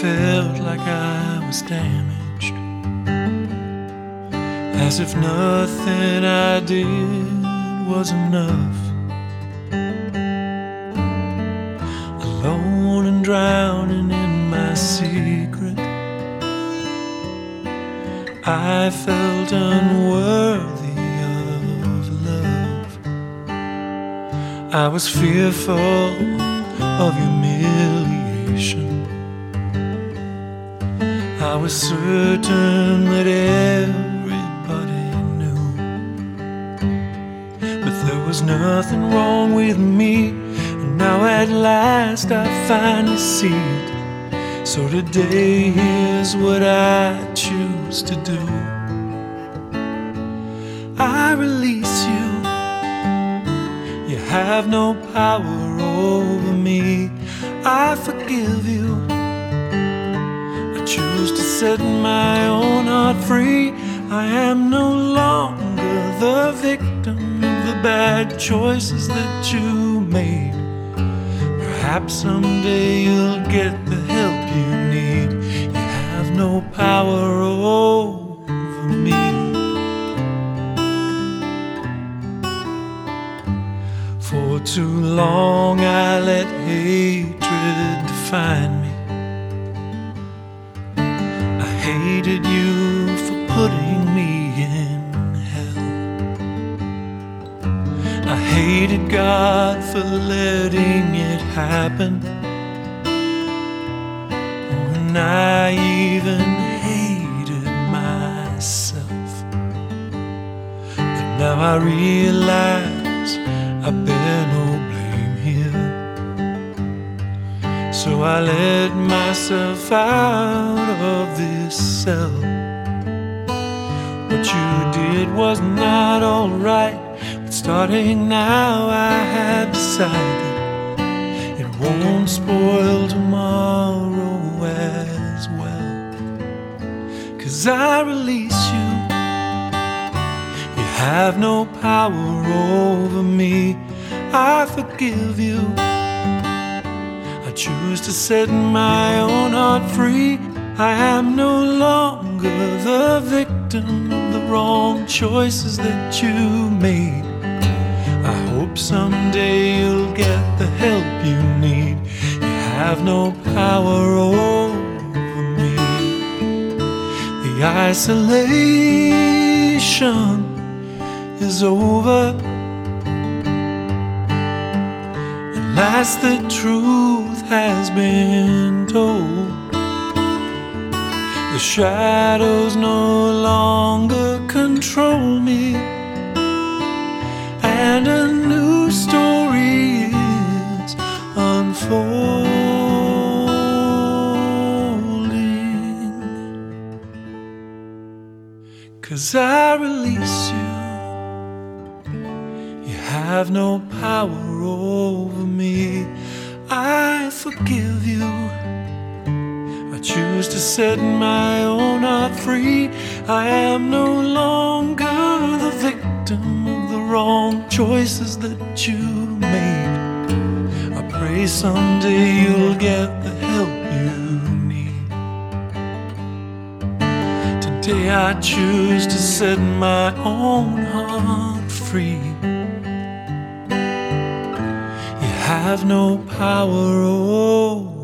felt like I was damaged, as if nothing I did was enough. Alone and drowning in my secret, I felt unworthy of love. I was fearful of humiliation. I was certain that everybody knew, but there was nothing wrong with me. And now at last I finally see it. So today here's what I choose to do. I release you. You have no power over me. I forgive you. I choose to set my own heart free. I am no longer the victim of the bad choices that you made. Perhaps someday you'll get the help you need. You have no power over me. For too long I let hatred define me. I hated you for putting me in hell. I hated God for letting it happen. Oh, and I even hated myself. But now I realize I bear no blame here. So I let myself out of this cell. What you did was not alright, but starting now I have decided it won't spoil tomorrow as well. 'Cause I release you. You have no power over me. I forgive you. I choose to set my own heart free. I am no longer the victim of the wrong choices that you made. I hope someday you'll get the help you need. You have no power over me. The isolation is over. At last the truth has been told. The shadows no longer control me, and a new story is unfolding. 'Cause I release you. You have no power over me. I forgive you. I choose to set my own heart free. I am no longer the victim of the wrong choices that you made. I pray someday you'll get the help you need. Today I choose to set my own heart free. You have no power over